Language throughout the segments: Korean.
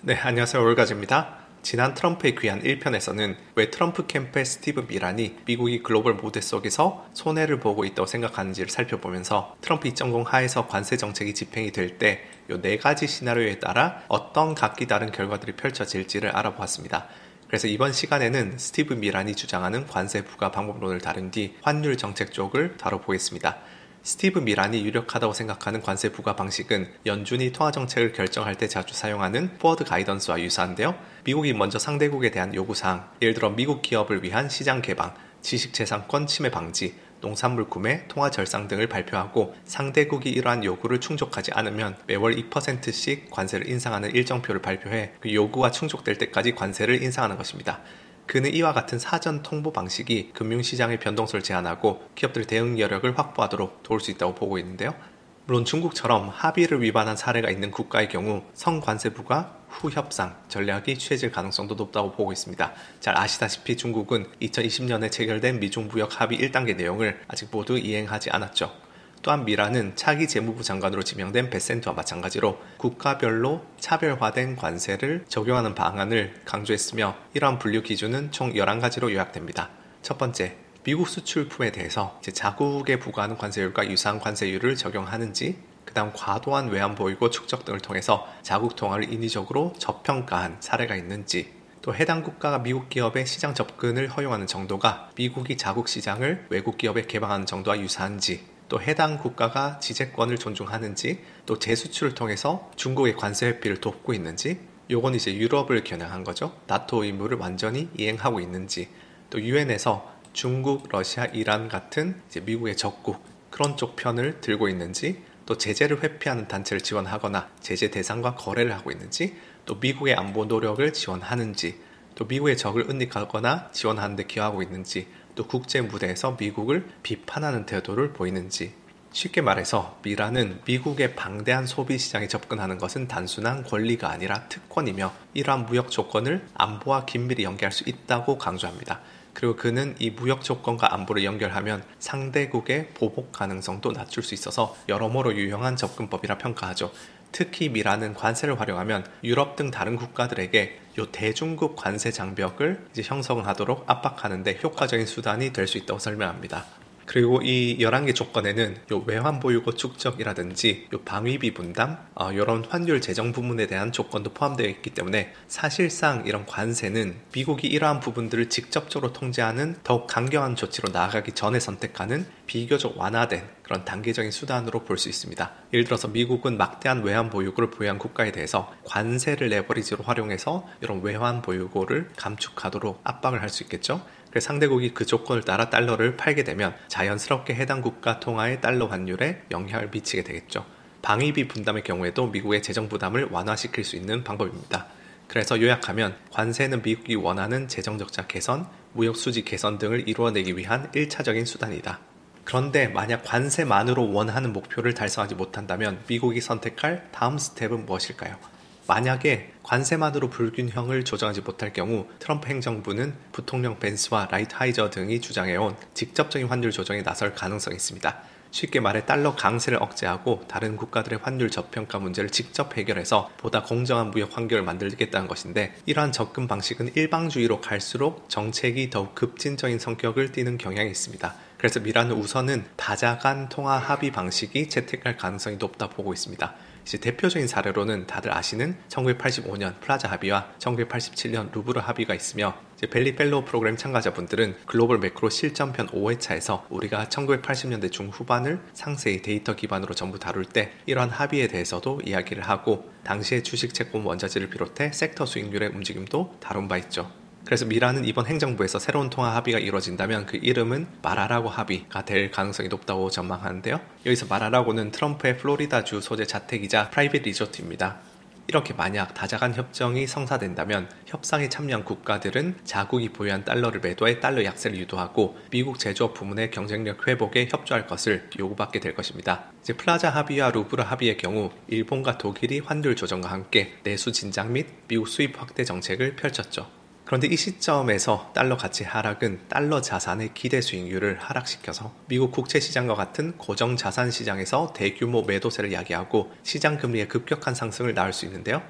네, 안녕하세요. 올가즈입니다. 지난 트럼프의 귀환 1편에서는 왜 트럼프 캠프의 스티브 미란이 미국이 글로벌 모델 속에서 손해를 보고 있다고 생각하는지를 살펴보면서 트럼프 2.0 하에서 관세 정책이 집행이 될 때 이 4가지 시나리오에 따라 어떤 각기 다른 결과들이 펼쳐질지를 알아보았습니다. 그래서 이번 시간에는 스티브 미란이 주장하는 관세 부과 방법론을 다룬 뒤 환율 정책 쪽을 다뤄보겠습니다. 스티브 미란이 유력하다고 생각하는 관세 부과 방식은 연준이 통화정책을 결정할 때 자주 사용하는 포워드 가이던스와 유사한데요. 미국이 먼저 상대국에 대한 요구사항, 예를 들어 미국 기업을 위한 시장 개방, 지식재산권 침해 방지, 농산물 구매, 통화 절상 등을 발표하고 상대국이 이러한 요구를 충족하지 않으면 매월 2%씩 관세를 인상하는 일정표를 발표해 그 요구가 충족될 때까지 관세를 인상하는 것입니다. 그는 이와 같은 사전 통보 방식이 금융시장의 변동성을 제한하고 기업들의 대응 여력을 확보하도록 도울 수 있다고 보고 있는데요. 물론 중국처럼 합의를 위반한 사례가 있는 국가의 경우 성관세부가 후협상 전략이 취해질 가능성도 높다고 보고 있습니다. 잘 아시다시피 중국은 2020년에 체결된 미중 무역 합의 1단계 내용을 아직 모두 이행하지 않았죠. 또한 미란은 차기 재무부 장관으로 지명된 베센트와 마찬가지로 국가별로 차별화된 관세를 적용하는 방안을 강조했으며 이러한 분류 기준은 총 11가지로 요약됩니다. 첫 번째, 미국 수출품에 대해서 자국에 부과하는 관세율과 유사한 관세율을 적용하는지, 그 다음 과도한 외환 보유고 축적 등을 통해서 자국 통화를 인위적으로 저평가한 사례가 있는지, 또 해당 국가가 미국 기업의 시장 접근을 허용하는 정도가 미국이 자국 시장을 외국 기업에 개방하는 정도와 유사한지, 또 해당 국가가 지재권을 존중하는지, 또 재수출을 통해서 중국의 관세 회피를 돕고 있는지, 요건 이제 유럽을 겨냥한 거죠. 나토 의무를 완전히 이행하고 있는지, 또 유엔에서 중국, 러시아, 이란 같은 이제 미국의 적국 그런 쪽 편을 들고 있는지, 또 제재를 회피하는 단체를 지원하거나 제재 대상과 거래를 하고 있는지, 또 미국의 안보 노력을 지원하는지, 또 미국의 적을 은닉하거나 지원하는 데 기여하고 있는지, 또 국제 무대에서 미국을 비판하는 태도를 보이는지. 쉽게 말해서 미란은 미국의 방대한 소비 시장에 접근하는 것은 단순한 권리가 아니라 특권이며 이러한 무역 조건을 안보와 긴밀히 연계할 수 있다고 강조합니다. 그리고 그는 이 무역 조건과 안보를 연결하면 상대국의 보복 가능성도 낮출 수 있어서 여러모로 유용한 접근법이라 평가하죠. 특히 미란은 관세를 활용하면 유럽 등 다른 국가들에게 이 대중국 관세 장벽을 이제 형성하도록 압박하는 데 효과적인 수단이 될 수 있다고 설명합니다. 그리고 이 11개 조건에는 요 외환 보유고 축적이라든지 요 방위비 분담, 이런 환율 재정 부분에 대한 조건도 포함되어 있기 때문에 사실상 이런 관세는 미국이 이러한 부분들을 직접적으로 통제하는 더욱 강경한 조치로 나아가기 전에 선택하는 비교적 완화된 그런 단계적인 수단으로 볼 수 있습니다. 예를 들어서 미국은 막대한 외환 보유고를 보유한 국가에 대해서 관세를 레버리지로 활용해서 이런 외환 보유고를 감축하도록 압박을 할 수 있겠죠. 그래서 상대국이 그 조건을 따라 달러를 팔게 되면 자연스럽게 해당 국가 통화의 달러 환율에 영향을 미치게 되겠죠. 방위비 분담의 경우에도 미국의 재정 부담을 완화시킬 수 있는 방법입니다. 그래서 요약하면 관세는 미국이 원하는 재정 적자 개선, 무역 수지 개선 등을 이루어내기 위한 1차적인 수단이다. 그런데 만약 관세만으로 원하는 목표를 달성하지 못한다면 미국이 선택할 다음 스텝은 무엇일까요? 만약에 관세만으로 불균형을 조정하지 못할 경우 트럼프 행정부는 부통령 벤스와 라이트하이저 등이 주장해온 직접적인 환율 조정에 나설 가능성이 있습니다. 쉽게 말해 달러 강세를 억제하고 다른 국가들의 환율 저평가 문제를 직접 해결해서 보다 공정한 무역 환경을 만들겠다는 것인데, 이러한 접근 방식은 일방주의로 갈수록 정책이 더욱 급진적인 성격을 띠는 경향이 있습니다. 그래서 미란은 우선은 다자간 통화 합의 방식이 채택할 가능성이 높다 보고 있습니다. 이제 대표적인 사례로는 다들 아시는 1985년 플라자 합의와 1987년 루브르 합의가 있으며, 이제 벨리 펠로우 프로그램 참가자분들은 글로벌 매크로 실전편 5회차에서 우리가 1980년대 중후반을 상세히 데이터 기반으로 전부 다룰 때 이러한 합의에 대해서도 이야기를 하고, 당시의 주식 채권 원자재를 비롯해 섹터 수익률의 움직임도 다룬 바 있죠. 그래서 미란은 이번 행정부에서 새로운 통화 합의가 이루어진다면 그 이름은 마라라고 합의가 될 가능성이 높다고 전망하는데요. 여기서 마라라고는 트럼프의 플로리다주 소재 자택이자 프라이빗 리조트입니다. 이렇게 만약 다자간 협정이 성사된다면 협상에 참여한 국가들은 자국이 보유한 달러를 매도해 달러 약세를 유도하고 미국 제조업 부문의 경쟁력 회복에 협조할 것을 요구받게 될 것입니다. 이제 플라자 합의와 루브르 합의의 경우 일본과 독일이 환율 조정과 함께 내수 진작 및 미국 수입 확대 정책을 펼쳤죠. 그런데 이 시점에서 달러 가치 하락은 달러 자산의 기대 수익률을 하락시켜서 미국 국채시장과 같은 고정자산 시장에서 대규모 매도세를 야기하고 시장 금리의 급격한 상승을 낳을 수 있는데요.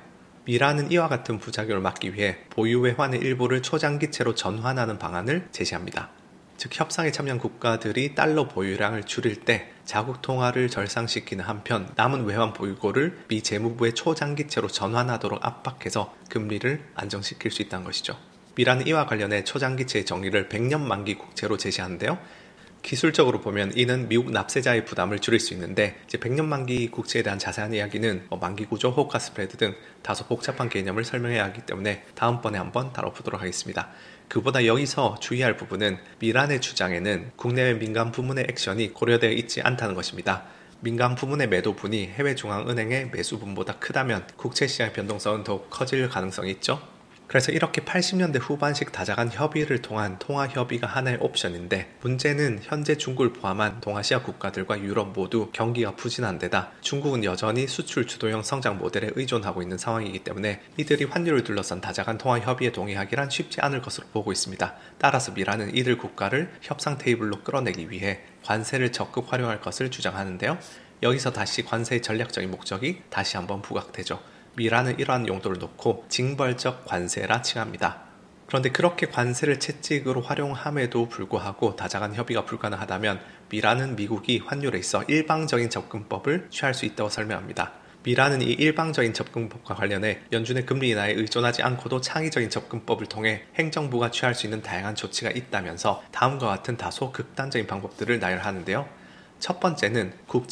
미라는 이와 같은 부작용을 막기 위해 보유 외환의 일부를 초장기채로 전환하는 방안을 제시합니다. 즉 협상에 참여한 국가들이 달러 보유량을 줄일 때 자국 통화를 절상시키는 한편 남은 외환 보유고를 미 재무부의 초장기채로 전환하도록 압박해서 금리를 안정시킬 수 있다는 것이죠. 미라는 이와 관련해 초장기채의 정리를 100년 만기 국채로 제시하는데요. 기술적으로 보면 이는 미국 납세자의 부담을 줄일 수 있는데 100년 만기 국채에 대한 자세한 이야기는 만기 구조, 호가 스프레드 등 다소 복잡한 개념을 설명해야 하기 때문에 다음번에 한번 다뤄보도록 하겠습니다. 그보다 여기서 주의할 부분은 미란의 주장에는 국내외 민간 부문의 액션이 고려되어 있지 않다는 것입니다. 민간 부문의 매도분이 해외 중앙은행의 매수분보다 크다면 국채 시장의 변동성은 더욱 커질 가능성이 있죠. 그래서 이렇게 80년대 후반식 다자간 협의를 통한 통화 협의가 하나의 옵션인데 문제는 현재 중국을 포함한 동아시아 국가들과 유럽 모두 경기가 부진한 데다 중국은 여전히 수출 주도형 성장 모델에 의존하고 있는 상황이기 때문에 이들이 환율을 둘러싼 다자간 통화 협의에 동의하기란 쉽지 않을 것으로 보고 있습니다. 따라서 미라는 이들 국가를 협상 테이블로 끌어내기 위해 관세를 적극 활용할 것을 주장하는데요. 여기서 다시 관세의 전략적인 목적이 다시 한번 부각되죠. 미라는 이러한 용도를 놓고 징벌적 관세라 칭합니다. 그런데 그렇게 관세를 채찍으로 활용함에도 불구하고 다자간 협의가 불가능하다면 미라는 미국이 환율에 있어 일방적인 접근법을 취할 수 있다고 설명합니다. 미라는 이 일방적인 접근법과 관련해 연준의 금리 인하에 의존하지 않고도 창의적인 접근법을 통해 행정부가 취할 수 있는 다양한 조치가 있다면서 다음과 같은 다소 극단적인 방법들을 나열하는데요. 첫 번째는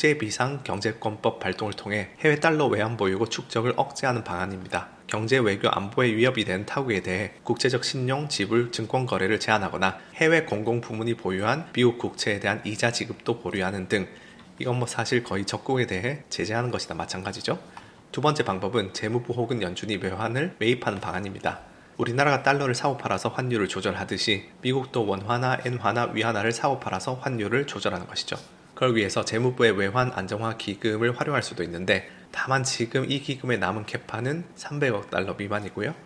국제비상경제권법 발동을 통해 해외 달러 외환 보유고 축적을 억제하는 방안입니다. 경제 외교 안보에 위협이 되는 타국에 대해 국제적 신용, 지불, 증권 거래를 제한하거나 해외 공공부문이 보유한 미국 국채에 대한 이자 지급도 보류하는 등 이건 사실 거의 적국에 대해 제재하는 것이나 마찬가지죠. 두 번째 방법은 재무부 혹은 연준이 외환을 매입하는 방안입니다. 우리나라가 달러를 사고 팔아서 환율을 조절하듯이 미국도 원화나 엔화나 위안화를 사고 팔아서 환율을 조절하는 것이죠. 그걸 위해서 재무부의 외환 안정화 기금을 활용할 수도 있는데 다만 지금 이 기금의 남은 캐파는 300억 달러 미만이고요.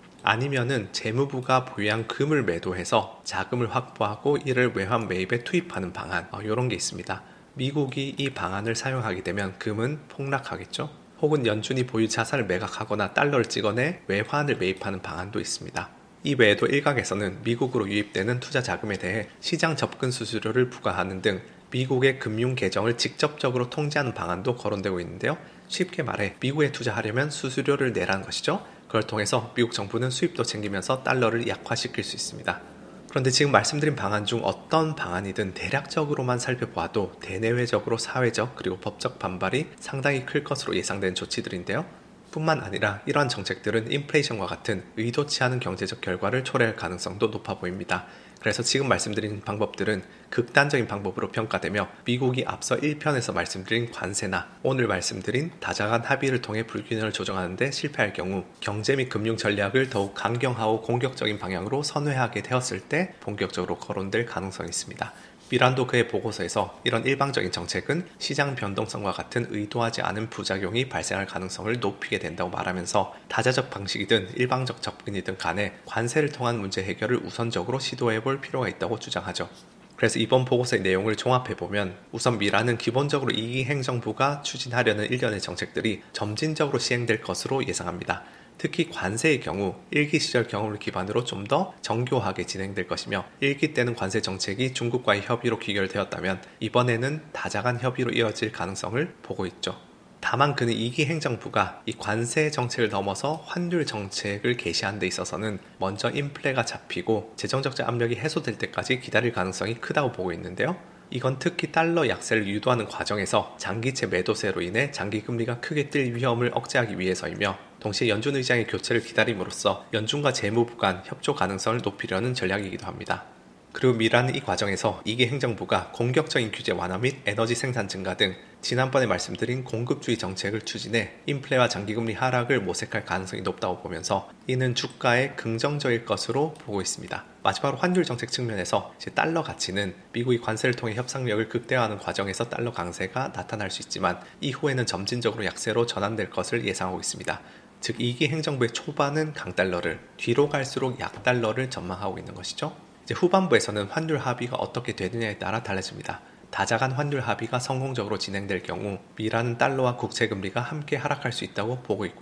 아니면은 재무부가 보유한 금을 매도해서 자금을 확보하고 이를 외환 매입에 투입하는 방안 이런 게 있습니다. 미국이 이 방안을 사용하게 되면 금은 폭락하겠죠. 혹은 연준이 보유 자산을 매각하거나 달러를 찍어내 외환을 매입하는 방안도 있습니다. 이 외에도 일각에서는 미국으로 유입되는 투자 자금에 대해 시장 접근 수수료를 부과하는 등 미국의 금융 계정을 직접적으로 통제하는 방안도 거론되고 있는데요. 쉽게 말해 미국에 투자하려면 수수료를 내라는 것이죠. 그걸 통해서 미국 정부는 수입도 챙기면서 달러를 약화시킬 수 있습니다. 그런데 지금 말씀드린 방안 중 어떤 방안이든 대략적으로만 살펴보아도 대내외적으로 사회적 그리고 법적 반발이 상당히 클 것으로 예상되는 조치들인데요. 뿐만 아니라 이러한 정책들은 인플레이션과 같은 의도치 않은 경제적 결과를 초래할 가능성도 높아 보입니다. 그래서 지금 말씀드린 방법들은 극단적인 방법으로 평가되며 미국이 앞서 1편에서 말씀드린 관세나 오늘 말씀드린 다자간 합의를 통해 불균형을 조정하는 데 실패할 경우 경제 및 금융 전략을 더욱 강경하고 공격적인 방향으로 선회하게 되었을 때 본격적으로 거론될 가능성이 있습니다. 미란도 그의 보고서에서 이런 일방적인 정책은 시장 변동성과 같은 의도하지 않은 부작용이 발생할 가능성을 높이게 된다고 말하면서 다자적 방식이든 일방적 접근이든 간에 관세를 통한 문제 해결을 우선적으로 시도해볼 필요가 있다고 주장하죠. 그래서 이번 보고서의 내용을 종합해보면 우선 미란은 기본적으로 이 행정부가 추진하려는 일련의 정책들이 점진적으로 시행될 것으로 예상합니다. 특히 관세의 경우 1기 시절 경험을 기반으로 좀 더 정교하게 진행될 것이며 1기 때는 관세 정책이 중국과의 협의로 귀결되었다면 이번에는 다자간 협의로 이어질 가능성을 보고 있죠. 다만 그는 2기 행정부가 이 관세 정책을 넘어서 환율 정책을 개시한 데 있어서는 먼저 인플레가 잡히고 재정적 압력이 해소될 때까지 기다릴 가능성이 크다고 보고 있는데요. 이건 특히 달러 약세를 유도하는 과정에서 장기채 매도세로 인해 장기금리가 크게 뛸 위험을 억제하기 위해서이며 동시에 연준 의장의 교체를 기다림으로써 연준과 재무부 간 협조 가능성을 높이려는 전략이기도 합니다. 그리고 미라는 이 과정에서 2기 행정부가 공격적인 규제 완화 및 에너지 생산 증가 등 지난번에 말씀드린 공급주의 정책을 추진해 인플레와 장기금리 하락을 모색할 가능성이 높다고 보면서 이는 주가에 긍정적일 것으로 보고 있습니다. 마지막으로 환율 정책 측면에서 달러 가치는 미국이 관세를 통해 협상력을 극대화하는 과정에서 달러 강세가 나타날 수 있지만 이후에는 점진적으로 약세로 전환될 것을 예상하고 있습니다. 즉 2기 행정부의 초반은 강달러를, 뒤로 갈수록 약달러를 전망하고 있는 것이죠. 이제 후반부에서는 환율 합의가 어떻게 되느냐에 따라 달라집니다. 다자간 환율 합의가 성공적으로 진행될 경우 미라는 달러와 국채금리가 함께 하락할 수 있다고 보고 있고요.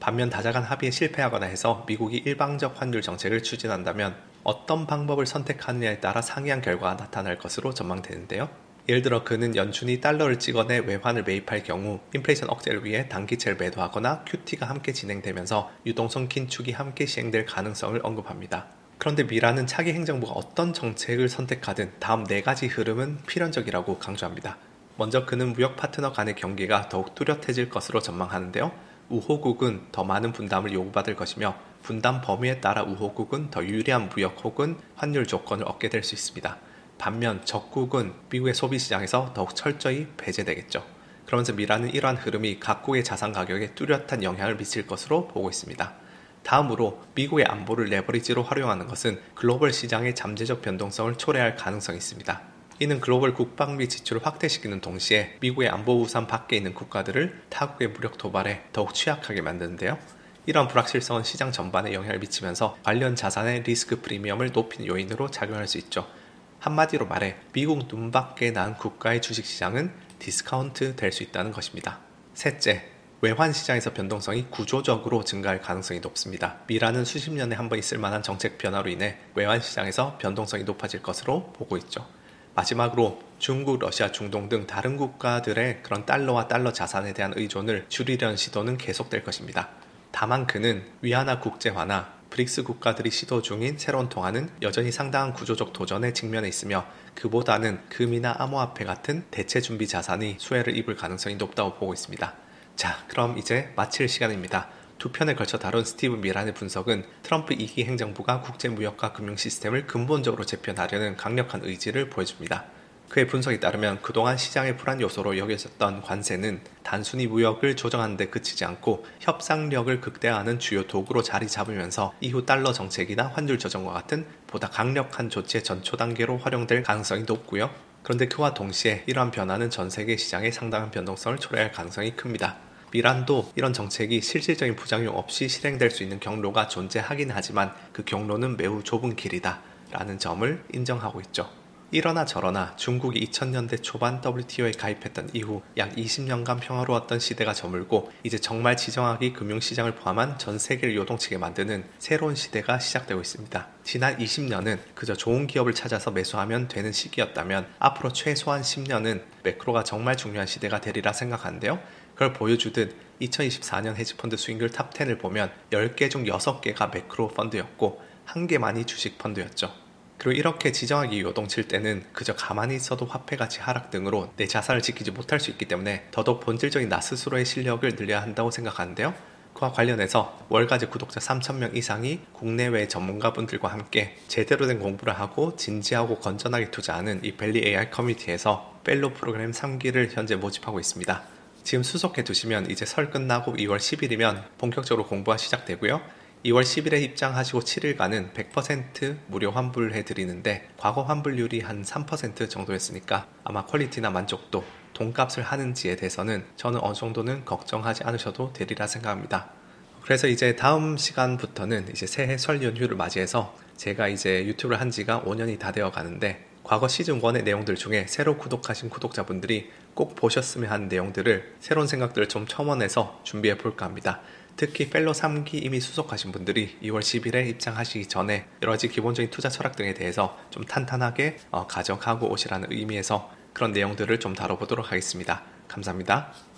반면 다자간 합의에 실패하거나 해서 미국이 일방적 환율 정책을 추진한다면 어떤 방법을 선택하느냐에 따라 상이한 결과가 나타날 것으로 전망되는데요. 예를 들어 그는 연준이 달러를 찍어내 외환을 매입할 경우 인플레이션 억제를 위해 단기채를 매도하거나 QT가 함께 진행되면서 유동성 긴축이 함께 시행될 가능성을 언급합니다. 그런데 미라는 차기 행정부가 어떤 정책을 선택하든 다음 4가지 흐름은 필연적이라고 강조합니다. 먼저 그는 무역 파트너 간의 경계가 더욱 뚜렷해질 것으로 전망하는데요. 우호국은 더 많은 분담을 요구받을 것이며 분담 범위에 따라 우호국은 더 유리한 무역 혹은 환율 조건을 얻게 될 수 있습니다. 반면 적국은 미국의 소비시장에서 더욱 철저히 배제되겠죠. 그러면서 미라는 이러한 흐름이 각국의 자산 가격에 뚜렷한 영향을 미칠 것으로 보고 있습니다. 다음으로 미국의 안보를 레버리지로 활용하는 것은 글로벌 시장의 잠재적 변동성을 초래할 가능성이 있습니다. 이는 글로벌 국방비 지출을 확대시키는 동시에 미국의 안보 우산 밖에 있는 국가들을 타국의 무력 도발에 더욱 취약하게 만드는데요. 이러한 불확실성은 시장 전반에 영향을 미치면서 관련 자산의 리스크 프리미엄을 높이는 요인으로 작용할 수 있죠. 한마디로 말해 미국 눈밖에 난 국가의 주식시장은 디스카운트 될 수 있다는 것입니다. 셋째, 외환시장에서 변동성이 구조적으로 증가할 가능성이 높습니다. 미라는 수십 년에 한 번 있을 만한 정책 변화로 인해 외환시장에서 변동성이 높아질 것으로 보고 있죠. 마지막으로 중국, 러시아, 중동 등 다른 국가들의 그런 달러와 달러 자산에 대한 의존을 줄이려는 시도는 계속될 것입니다. 다만 그는 위안화 국제화나 브릭스 국가들이 시도 중인 새로운 통화는 여전히 상당한 구조적 도전에 직면해 있으며 그보다는 금이나 암호화폐 같은 대체 준비 자산이 수혜를 입을 가능성이 높다고 보고 있습니다. 자, 그럼 이제 마칠 시간입니다. 2편에 걸쳐 다룬 스티브 미란의 분석은 트럼프 2기 행정부가 국제무역과 금융 시스템을 근본적으로 재편하려는 강력한 의지를 보여줍니다. 그의 분석에 따르면 그동안 시장의 불안 요소로 여겨졌던 관세는 단순히 무역을 조정하는 데 그치지 않고 협상력을 극대화하는 주요 도구로 자리 잡으면서 이후 달러 정책이나 환율 조정과 같은 보다 강력한 조치의 전초 단계로 활용될 가능성이 높고요. 그런데 그와 동시에 이러한 변화는 전 세계 시장에 상당한 변동성을 초래할 가능성이 큽니다. 미란도 이런 정책이 실질적인 부작용 없이 실행될 수 있는 경로가 존재하긴 하지만 그 경로는 매우 좁은 길이다 라는 점을 인정하고 있죠. 이러나 저러나 중국이 2000년대 초반 WTO에 가입했던 이후 약 20년간 평화로웠던 시대가 저물고 이제 정말 지정학이 금융시장을 포함한 전 세계를 요동치게 만드는 새로운 시대가 시작되고 있습니다. 지난 20년은 그저 좋은 기업을 찾아서 매수하면 되는 시기였다면 앞으로 최소한 10년은 매크로가 정말 중요한 시대가 되리라 생각하는데요. 그걸 보여주듯 2024년 헤지펀드 수익률 탑10을 보면 10개 중 6개가 매크로 펀드였고 1개만이 주식 펀드였죠. 그리고 이렇게 지정학이 요동칠 때는 그저 가만히 있어도 화폐 가치 하락 등으로 내 자산을 지키지 못할 수 있기 때문에 더더욱 본질적인 나 스스로의 실력을 늘려야 한다고 생각하는데요. 그와 관련해서 월가지 구독자 3,000명 이상이 국내외 전문가분들과 함께 제대로 된 공부를 하고 진지하고 건전하게 투자하는 이 벨리 AI 커뮤니티에서 펠로우 프로그램 3기를 현재 모집하고 있습니다. 지금 수속해 두시면 이제 설 끝나고 2월 10일이면 본격적으로 공부가 시작되고요. 2월 10일에 입장하시고 7일간은 100% 무료 환불해 드리는데 과거 환불률이 한 3% 정도였으니까 아마 퀄리티나 만족도, 돈값을 하는지에 대해서는 저는 어느 정도는 걱정하지 않으셔도 되리라 생각합니다. 그래서 이제 다음 시간부터는 이제 새해 설 연휴를 맞이해서 제가 이제 유튜브를 한 지가 5년이 다 되어 가는데 과거 시즌 1의 내용들 중에 새로 구독하신 구독자분들이 꼭 보셨으면 하는 내용들을 새로운 생각들을 좀 첨언해서 준비해 볼까 합니다. 특히 펠로 3기 이미 수속하신 분들이 2월 10일에 입장하시기 전에 여러가지 기본적인 투자 철학 등에 대해서 좀 탄탄하게 가져가고 오시라는 의미에서 그런 내용들을 좀 다뤄보도록 하겠습니다. 감사합니다.